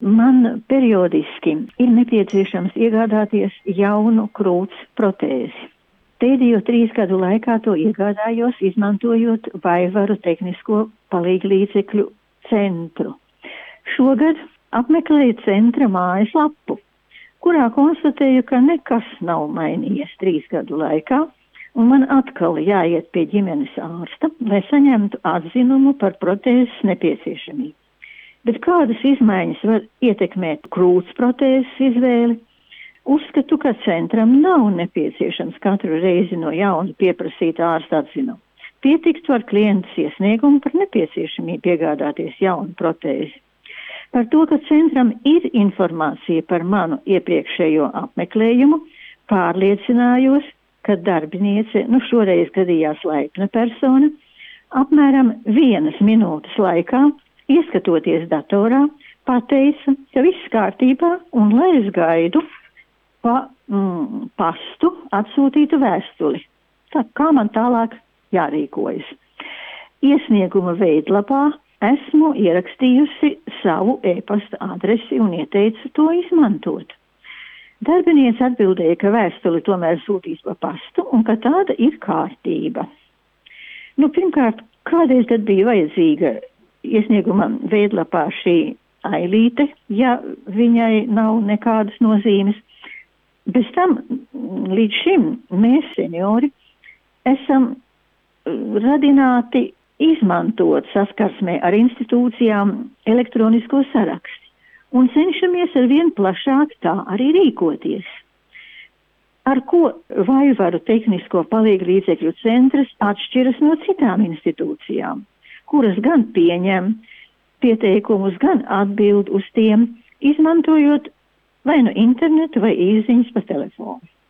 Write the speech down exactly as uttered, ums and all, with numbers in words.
man periodiski ir nepieciešams iegādāties jaunu krūts protēzi. Pēdējo trīs gadu laikā to iegādājos, izmantojot Vaivaru tehnisko palīglīdzekļu centru. Šogad apmeklēju centra mājaslapu, kurā konstatēju, ka nekas nav mainījies trīs gadu laikā, un man atkal jāiet pie ģimenes ārsta, lai saņemtu atzinumu par protēzes nepieciešamību. Bet kādas izmaiņas var ietekmēt krūts protēzes izvēli? Uzskatu, ka centram nav nepieciešams katru reizi no jauna pieprasīt ārsta atzinumu. Pietiktu ar klientas iesniegumu par nepieciešamību iegādāties jaunu protēzi. Par to, ka centram ir informācija par manu iepriekšējo apmeklējumu, pārliecinājos, ka darbiniece, nu šoreiz gadījās laipna persona, apmēram vienas minūtes laikā, ieskatoties datorā, pateica, ka viss kārtībā un lai es gaidu pa mm, pastu atsūtītu vēstuli. Tā kā man tālāk jārīkojas. Iesnieguma veidlapā esmu ierakstījusi savu e-pasta adresi un ieteicu to izmantot. Darbiniece atbildēja, ka vēstuli tomēr sūtīs pa pastu un ka tāda ir kārtība. Nu, pirmkārt, kādēļ tad bija vajadzīga iesnieguma veidlapā šī ailīte, ja viņai nav nekādas nozīmes? Bez tam līdz šim mēs, seniori, esam radināti izmantot saskarsmē ar institūcijām elektronisko saraksti un cenšamies ar vien plašāk tā arī rīkoties. Ar ko Vaivaru tehnisko palīglīdzekļu centrs atšķiras no citām institūcijām, kuras gan pieņem pieteikumus, gan atbild uz tiem, izmantojot vai nu internetu vai īsziņas pa telefonu.